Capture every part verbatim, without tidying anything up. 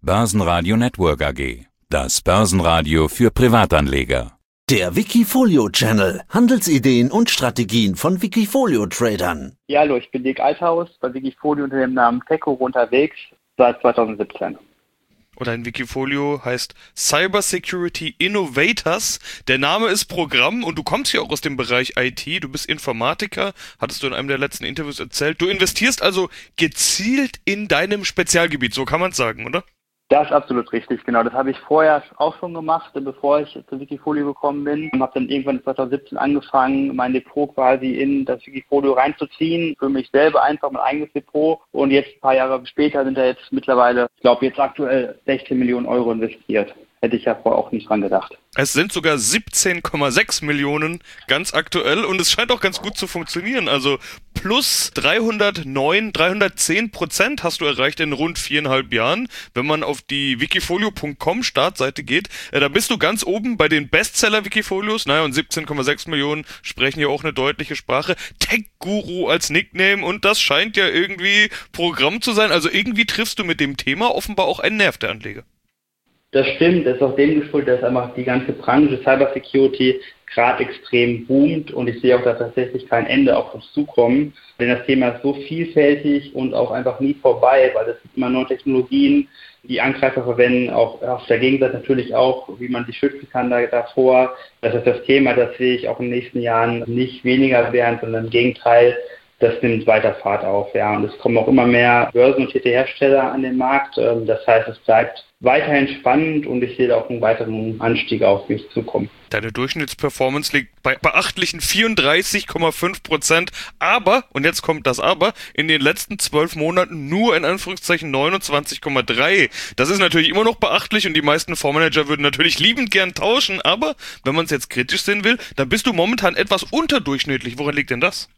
Börsenradio Network A G. Das Börsenradio für Privatanleger. Der Wikifolio-Channel. Handelsideen und Strategien von Wikifolio-Tradern. Ja, hallo, ich bin Dirk Althaus, bei Wikifolio unter dem Namen Techguru unterwegs seit zweitausendsiebzehn. Und ein Wikifolio heißt Cyber Security Innovators. Der Name ist Programm und du kommst ja auch aus dem Bereich I T. Du bist Informatiker, hattest du in einem der letzten Interviews erzählt. Du investierst also gezielt in deinem Spezialgebiet, so kann man es sagen, oder? Das ist absolut richtig, genau. Das habe ich vorher auch schon gemacht, bevor ich zu Wikifolio gekommen bin. Ich habe dann irgendwann zweitausendsiebzehn angefangen, mein Depot quasi in das Wikifolio reinzuziehen, für mich selber einfach mein eigenes Depot. Und jetzt ein paar Jahre später sind da jetzt mittlerweile, ich glaube jetzt aktuell sechzehn Millionen Euro investiert. Hätte ich ja vorher auch nicht dran gedacht. Es sind sogar siebzehn Komma sechs Millionen ganz aktuell und es scheint auch ganz gut zu funktionieren. Also plus dreihundertneun, dreihundertzehn Prozent hast du erreicht in rund viereinhalb Jahren. Wenn man auf die wikifolio Punkt com Startseite geht, äh, da bist du ganz oben bei den Bestseller-Wikifolios. Naja, und siebzehn Komma sechs Millionen sprechen ja auch eine deutliche Sprache. Tech-Guru als Nickname und das scheint ja irgendwie Programm zu sein. Also irgendwie triffst du mit dem Thema offenbar auch einen Nerv der Anleger. Das stimmt, das ist auch dem geschuldet, dass einfach die ganze Branche Cyber Security gerade extrem boomt und ich sehe auch da tatsächlich kein Ende auf uns zukommen, denn das Thema ist so vielfältig und auch einfach nie vorbei, weil es gibt immer neue Technologien, die Angreifer verwenden, auch auf der Gegenseite natürlich auch, wie man sich schützen kann da, davor. Das ist das Thema, das sehe ich auch in den nächsten Jahren nicht weniger werden, sondern im Gegenteil, das nimmt weiter Fahrt auf, ja. Und es kommen auch immer mehr börsennotierte Hersteller an den Markt. Das heißt, es bleibt weiterhin spannend und ich sehe da auch einen weiteren Anstieg auf mich zukommen. Deine Durchschnittsperformance liegt bei beachtlichen vierunddreißig Komma fünf Prozent, aber, und jetzt kommt das Aber, in den letzten zwölf Monaten nur in Anführungszeichen neunundzwanzig Komma drei. Das ist natürlich immer noch beachtlich und die meisten Fondsmanager würden natürlich liebend gern tauschen, aber wenn man es jetzt kritisch sehen will, dann bist du momentan etwas unterdurchschnittlich. Woran liegt denn das?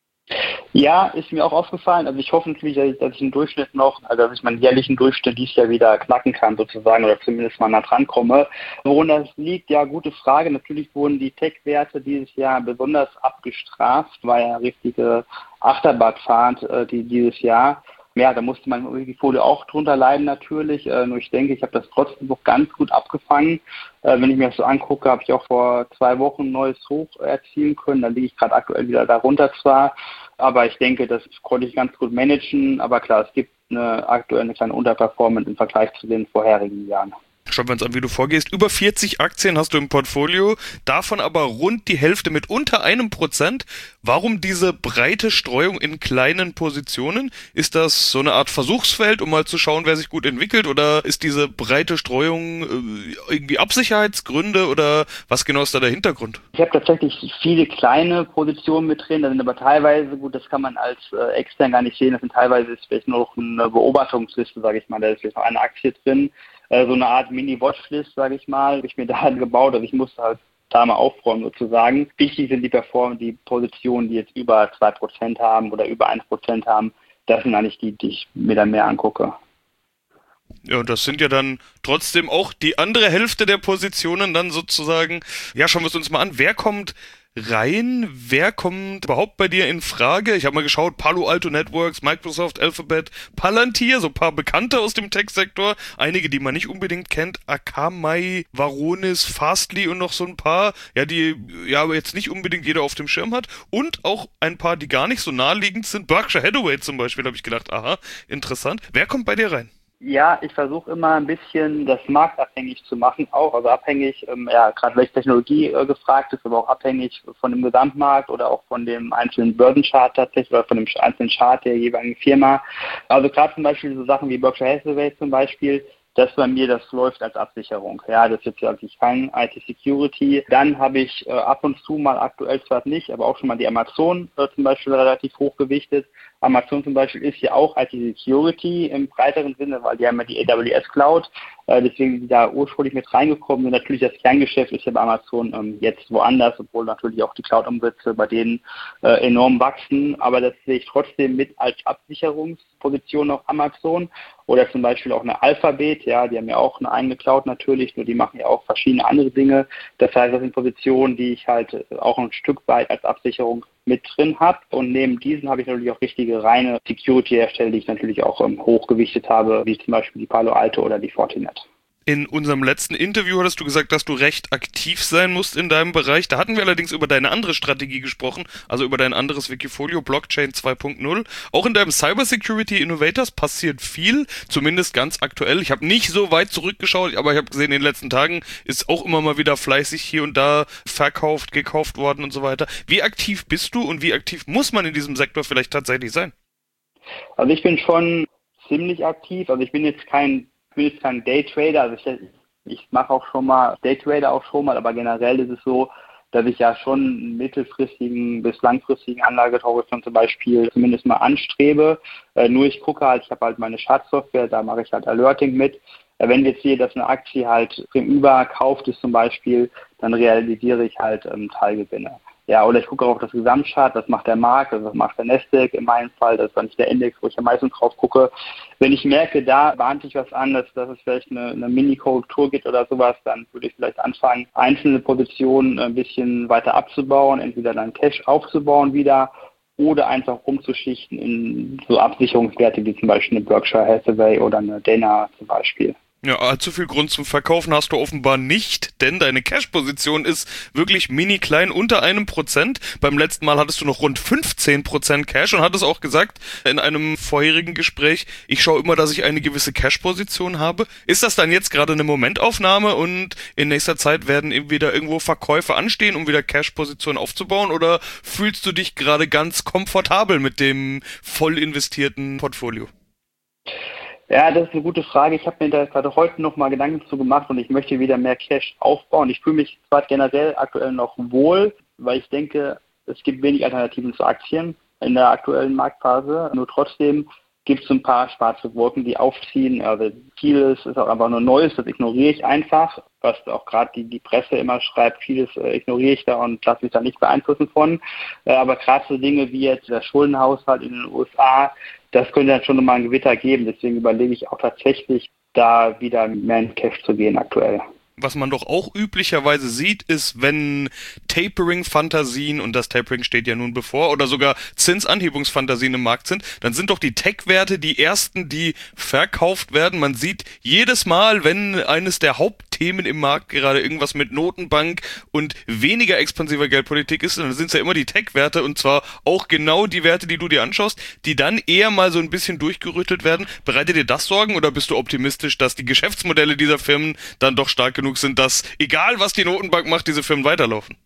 Ja, ist mir auch aufgefallen. Also ich hoffe natürlich, dass ich, dass ich einen Durchschnitt noch, also dass ich meinen jährlichen Durchschnitt dieses Jahr wieder knacken kann sozusagen oder zumindest mal nah dran komme. Woran das liegt, ja, gute Frage. Natürlich wurden die Tech-Werte dieses Jahr besonders abgestraft, war ja eine richtige Achterbahnfahrt äh, die, dieses Jahr. Ja, da musste mein Wikifolio auch drunter leiden natürlich, äh, nur ich denke, ich habe das trotzdem noch ganz gut abgefangen. Äh, wenn ich mir das so angucke, habe ich auch vor zwei Wochen ein neues Hoch erzielen können, da liege ich gerade aktuell wieder darunter zwar, aber ich denke, das konnte ich ganz gut managen, aber klar, es gibt eine aktuell eine kleine Unterperformance im Vergleich zu den vorherigen Jahren. Schauen wir uns an, wie du vorgehst. Über vierzig Aktien hast du im Portfolio, davon aber rund die Hälfte mit unter einem Prozent. Warum diese breite Streuung in kleinen Positionen? Ist das so eine Art Versuchsfeld, um mal zu schauen, wer sich gut entwickelt? Oder ist diese breite Streuung äh, irgendwie Absicherheitsgründe? Oder was genau ist da der Hintergrund? Ich habe tatsächlich viele kleine Positionen mit drin, da sind aber teilweise, gut, das kann man als äh, extern gar nicht sehen, das sind teilweise ist vielleicht nur noch eine Beobachtungsliste, sage ich mal, da ist vielleicht noch eine Aktie drin. So eine Art Mini-Watchlist, sage ich mal, habe ich mir da halt gebaut, also ich musste halt da mal aufräumen sozusagen. Wichtig sind die Perform die Positionen, die jetzt über zwei Prozent haben oder über ein Prozent haben, das sind eigentlich die, die ich mir dann mehr angucke. Ja, und das sind ja dann trotzdem auch die andere Hälfte der Positionen dann sozusagen. Ja, schauen wir es uns mal an. Wer kommt rein? Wer kommt überhaupt bei dir in Frage? Ich habe mal geschaut, Palo Alto Networks, Microsoft, Alphabet, Palantir, so ein paar Bekannte aus dem Tech-Sektor, einige, die man nicht unbedingt kennt, Akamai, Varonis, Fastly und noch so ein paar, ja, die ja aber jetzt nicht unbedingt jeder auf dem Schirm hat und auch ein paar, die gar nicht so naheliegend sind. Berkshire Hathaway zum Beispiel, habe ich gedacht, aha, interessant. Wer kommt bei dir rein? Ja, ich versuche immer ein bisschen das marktabhängig zu machen, auch, also abhängig, ähm, ja, gerade welche Technologie äh, gefragt ist, aber auch abhängig von dem Gesamtmarkt oder auch von dem einzelnen Börsenchart tatsächlich oder von dem einzelnen Chart der jeweiligen Firma. Also gerade zum Beispiel so Sachen wie Berkshire Hathaway zum Beispiel, das bei mir, das läuft als Absicherung. Ja, das ist jetzt wirklich kein I T-Security. Dann habe ich äh, ab und zu mal, aktuell zwar nicht, aber auch schon mal die Amazon äh, zum Beispiel relativ hoch gewichtet. Amazon zum Beispiel ist ja auch I T-Security im breiteren Sinne, weil die haben ja die A W S Cloud. Äh, deswegen sind die da ursprünglich mit reingekommen. Und natürlich das Kerngeschäft ist ja bei Amazon ähm, jetzt woanders, obwohl natürlich auch die Cloud-Umsätze bei denen äh, enorm wachsen. Aber das sehe ich trotzdem mit als Absicherungsposition auf Amazon. Oder zum Beispiel auch eine Alphabet, ja, die haben ja auch eine eigene Cloud natürlich, nur die machen ja auch verschiedene andere Dinge. Das heißt, das sind Positionen, die ich halt auch ein Stück weit als Absicherung mit drin habe. Und neben diesen habe ich natürlich auch richtige reine Security-Hersteller, die ich natürlich auch ähm, hochgewichtet habe, wie zum Beispiel die Palo Alto oder die Fortinet. In unserem letzten Interview hattest du gesagt, dass du recht aktiv sein musst in deinem Bereich. Da hatten wir allerdings über deine andere Strategie gesprochen, also über dein anderes Wikifolio, Blockchain zwei Punkt null. Auch in deinem Cybersecurity Innovators passiert viel, zumindest ganz aktuell. Ich habe nicht so weit zurückgeschaut, aber ich habe gesehen, in den letzten Tagen ist auch immer mal wieder fleißig hier und da verkauft, gekauft worden und so weiter. Wie aktiv bist du und wie aktiv muss man in diesem Sektor vielleicht tatsächlich sein? Also ich bin schon ziemlich aktiv. Also ich bin jetzt kein Ich bin jetzt kein Daytrader, also ich, ich mache auch schon mal, Daytrader auch schon mal, aber generell ist es so, dass ich ja schon einen mittelfristigen bis langfristigen Anlagehorizont zum Beispiel zumindest mal anstrebe. Äh, nur ich gucke halt, ich habe halt meine Schadsoftware, da mache ich halt Alerting mit. Äh, wenn ich jetzt sehe, dass eine Aktie halt im Überkauft ist zum Beispiel, dann realisiere ich halt ähm, Teilgewinne. Ja, oder ich gucke auch auf das Gesamtchart, was macht der Markt, also was macht der Nasdaq in meinem Fall, das ist dann nicht der Index, wo ich am meisten drauf gucke. Wenn ich merke, da bahnt sich was an, dass, dass es vielleicht eine, eine Mini-Korrektur gibt oder sowas, dann würde ich vielleicht anfangen, einzelne Positionen ein bisschen weiter abzubauen, entweder dann Cash aufzubauen wieder oder einfach umzuschichten in so Absicherungswerte wie zum Beispiel eine Berkshire Hathaway oder eine Dana zum Beispiel. Ja, allzu viel Grund zum Verkaufen hast du offenbar nicht, denn deine Cash-Position ist wirklich mini klein, unter einem Prozent. Beim letzten Mal hattest du noch rund fünfzehn Prozent Cash und hattest auch gesagt in einem vorherigen Gespräch, ich schaue immer, dass ich eine gewisse Cash-Position habe. Ist das dann jetzt gerade eine Momentaufnahme und in nächster Zeit werden eben wieder irgendwo Verkäufe anstehen, um wieder Cash-Positionen aufzubauen, oder fühlst du dich gerade ganz komfortabel mit dem voll investierten Portfolio? Ja, das ist eine gute Frage. Ich habe mir da gerade heute noch mal Gedanken zu gemacht und ich möchte wieder mehr Cash aufbauen. Ich fühle mich zwar generell aktuell noch wohl, weil ich denke, es gibt wenig Alternativen zu Aktien in der aktuellen Marktphase. Nur trotzdem gibt es ein paar schwarze Wolken, die aufziehen. Also vieles ist auch einfach nur Neues, das ignoriere ich einfach. Was auch gerade die, die Presse immer schreibt, vieles äh, ignoriere ich da und lasse mich da nicht beeinflussen von. Äh, aber gerade so Dinge wie jetzt der Schuldenhaushalt in den U S A, das könnte dann schon mal ein Gewitter geben. Deswegen überlege ich auch tatsächlich, da wieder mehr in Cash zu gehen aktuell. Was man doch auch üblicherweise sieht, ist, wenn Tapering-Fantasien, und das Tapering steht ja nun bevor, oder sogar Zinsanhebungsfantasien im Markt sind, dann sind doch die Tech-Werte die ersten, die verkauft werden. Man sieht jedes Mal, wenn eines der Hauptthemen im Markt gerade irgendwas mit Notenbank und weniger expansiver Geldpolitik ist, dann sind es ja immer die Tech-Werte, und zwar auch genau die Werte, die du dir anschaust, die dann eher mal so ein bisschen durchgerüttelt werden. Bereitet dir das Sorgen, oder bist du optimistisch, dass die Geschäftsmodelle dieser Firmen dann doch stark genug sind, dass, egal was die Notenbank macht, diese Firmen weiterlaufen?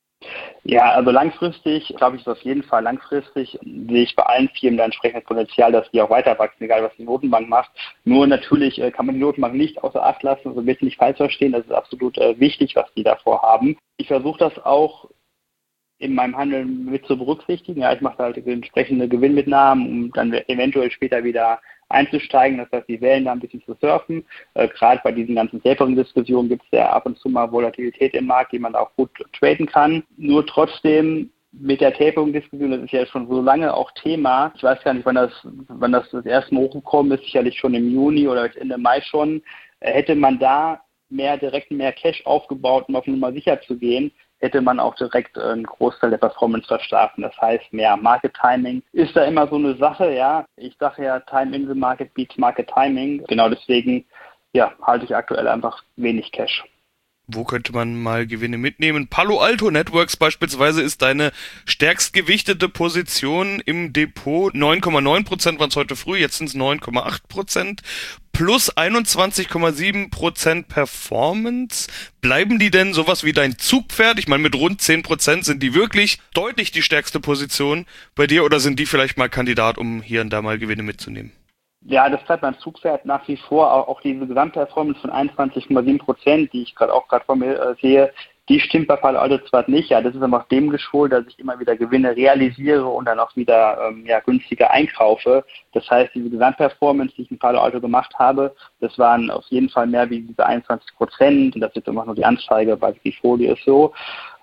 Ja, also langfristig, glaube ich, ist auf jeden Fall langfristig, sehe ich bei allen Firmen da entsprechendes Potenzial, dass die auch weiter wachsen, egal was die Notenbank macht. Nur natürlich äh, kann man die Notenbank nicht außer Acht lassen, also bitte nicht falsch verstehen, das ist absolut äh, wichtig, was die davor haben. Ich versuche das auch in meinem Handeln mit zu berücksichtigen. Ja, ich mache halt entsprechende Gewinnmitnahmen, um dann eventuell später wieder einzusteigen, das heißt, die Wellen da ein bisschen zu surfen. Äh, Gerade bei diesen ganzen Tapering-Diskussionen gibt es ja ab und zu mal Volatilität im Markt, die man auch gut traden kann. Nur trotzdem mit der Tapering-Diskussion, das ist ja schon so lange auch Thema. Ich weiß gar nicht, wann das, wann das das erste Mal hochgekommen ist, sicherlich schon im Juni oder Ende Mai schon. Äh, hätte man da mehr direkt mehr Cash aufgebaut, um auf Nummer sicher zu gehen, hätte man auch direkt einen Großteil der Performance verstärken. Das heißt, mehr Market Timing ist da immer so eine Sache, ja. Ich sage ja, Time in the Market beats Market Timing. Genau deswegen, ja, halte ich aktuell einfach wenig Cash. Wo könnte man mal Gewinne mitnehmen? Palo Alto Networks beispielsweise ist deine stärkst gewichtete Position im Depot. neun Komma neun Prozent waren es heute früh, jetzt sind es neun Komma acht Prozent. Plus einundzwanzig Komma sieben Prozent Performance. Bleiben die denn sowas wie dein Zugpferd? Ich meine, mit rund zehn Prozent sind die wirklich deutlich die stärkste Position bei dir, oder sind die vielleicht mal Kandidat, um hier und da mal Gewinne mitzunehmen? Ja, das bleibt mein Zugpferd nach wie vor. Auch, auch diese Gesamtperformance von einundzwanzig Komma sieben Prozent, die ich gerade auch gerade vor mir äh, sehe, die stimmt bei Palo Alto zwar nicht. Ja, das ist aber auch dem geschuldet, dass ich immer wieder Gewinne realisiere und dann auch wieder ähm, ja, günstiger einkaufe. Das heißt, diese Gesamtperformance, die ich in Palo Alto gemacht habe, das waren auf jeden Fall mehr wie diese einundzwanzig Prozent. Und das ist jetzt immer nur die Anzeige bei Wikifolio ist so.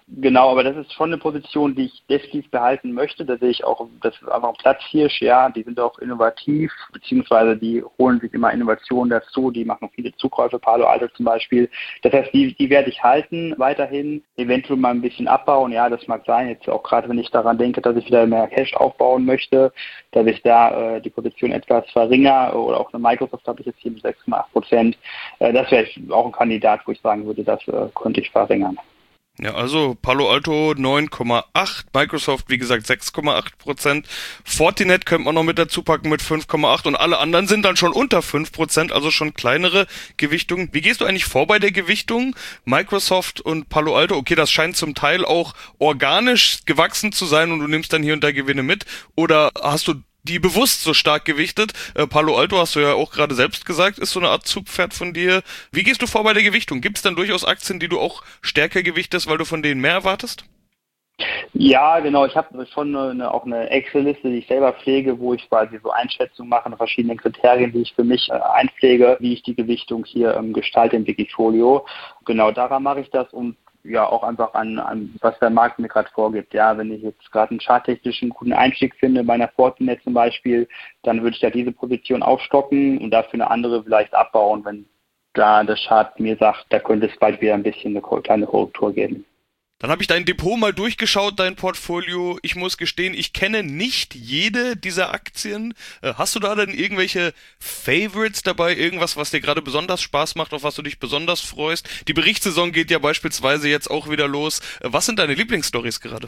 Genau, aber das ist schon eine Position, die ich definitiv behalten möchte. Da sehe ich auch, das ist einfach ein Platzhirsch, ja, die sind auch innovativ, beziehungsweise die holen sich immer Innovationen dazu, die machen viele Zukäufe, Palo Alto zum Beispiel. Das heißt, die, die werde ich halten weiterhin, eventuell mal ein bisschen abbauen, ja, das mag sein, jetzt auch gerade, wenn ich daran denke, dass ich wieder mehr Cash aufbauen möchte, dass ich da äh, die Position etwas verringere, oder auch eine Microsoft habe ich jetzt hier mit sechs Komma acht Prozent. Äh, das wäre auch ein Kandidat, wo ich sagen würde, das äh, könnte ich verringern. Ja, also Palo Alto neun Komma acht, Microsoft wie gesagt sechs Komma acht Prozent, Fortinet könnte man noch mit dazu packen mit fünf Komma acht und alle anderen sind dann schon unter fünf Prozent, also schon kleinere Gewichtungen. Wie gehst du eigentlich vor bei der Gewichtung? Microsoft und Palo Alto, okay, das scheint zum Teil auch organisch gewachsen zu sein und du nimmst dann hier und da Gewinne mit, oder hast du die bewusst so stark gewichtet? Äh, Palo Alto, hast du ja auch gerade selbst gesagt, ist so eine Art Zugpferd von dir. Wie gehst du vor bei der Gewichtung? Gibt es dann durchaus Aktien, die du auch stärker gewichtest, weil du von denen mehr erwartest? Ja, genau. Ich habe schon eine, auch eine Excel-Liste, die ich selber pflege, wo ich quasi so Einschätzungen mache, verschiedene Kriterien, die ich für mich äh, einpflege, wie ich die Gewichtung hier ähm, gestalte im Wikifolio. Genau daran mache ich das und ja auch einfach an, an was der Markt mir gerade vorgibt. Ja, wenn ich jetzt gerade einen charttechnischen guten Einstieg finde, bei einer Fortinet zum Beispiel, dann würde ich ja diese Position aufstocken und dafür eine andere vielleicht abbauen, wenn da der Chart mir sagt, da könnte es bald wieder ein bisschen eine kleine Korrektur geben. Dann habe ich dein Depot mal durchgeschaut, dein Portfolio. Ich muss gestehen, ich kenne nicht jede dieser Aktien. Äh, hast du da denn irgendwelche Favorites dabei? Irgendwas, was dir gerade besonders Spaß macht, auf was du dich besonders freust? Die Berichtssaison geht ja beispielsweise jetzt auch wieder los. Äh, was sind deine Lieblingsstories gerade?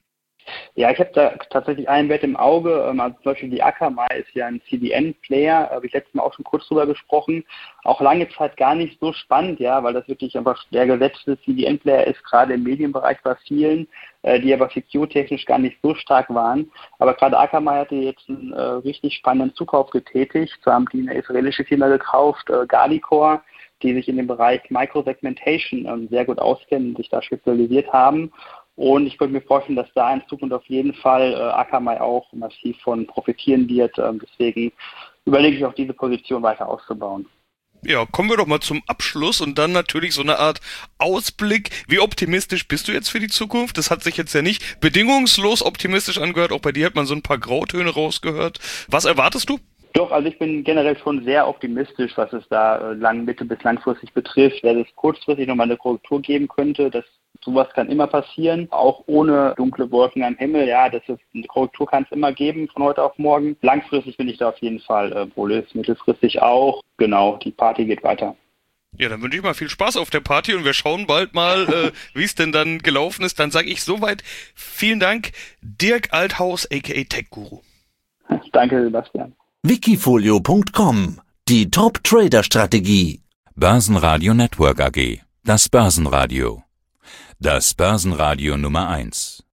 Ja, ich habe da tatsächlich einen Wert im Auge. Also zum Beispiel die Akamai ist ja ein C D N-Player, habe ich letztes Mal auch schon kurz drüber gesprochen. Auch lange Zeit gar nicht so spannend, ja, weil das wirklich einfach der gesetzte C D N-Player ist, gerade im Medienbereich bei vielen, äh, die aber secure-technisch gar nicht so stark waren. Aber gerade Akamai hatte jetzt einen äh, richtig spannenden Zukauf getätigt. So haben die eine israelische Firma gekauft, äh, Galicore, die sich in dem Bereich Microsegmentation ähm, sehr gut auskennen und sich da spezialisiert haben. Und ich könnte mir vorstellen, dass da in Zukunft auf jeden Fall äh, Akamai auch massiv von profitieren wird. Ähm, deswegen überlege ich auch diese Position weiter auszubauen. Ja, kommen wir doch mal zum Abschluss und dann natürlich so eine Art Ausblick. Wie optimistisch bist du jetzt für die Zukunft? Das hat sich jetzt ja nicht bedingungslos optimistisch angehört. Auch bei dir hat man so ein paar Grautöne rausgehört. Was erwartest du? Doch, also ich bin generell schon sehr optimistisch, was es da äh, lang, mittel- bis langfristig betrifft. Dass es kurzfristig nochmal eine Korrektur geben könnte, das sowas kann immer passieren, auch ohne dunkle Wolken am Himmel. Ja, das ist, eine Korrektur kann es immer geben von heute auf morgen. Langfristig bin ich da auf jeden Fall äh, bullish, mittelfristig auch. Genau, die Party geht weiter. Ja, dann wünsche ich mal viel Spaß auf der Party und wir schauen bald mal, äh, wie es denn dann gelaufen ist. Dann sage ich soweit vielen Dank, Dirk Althaus, aka Tech Guru. Danke, Sebastian. Wikifolio Punkt com, die Top-Trader-Strategie. Börsenradio Network A G, das Börsenradio. Das Börsenradio Nummer eins.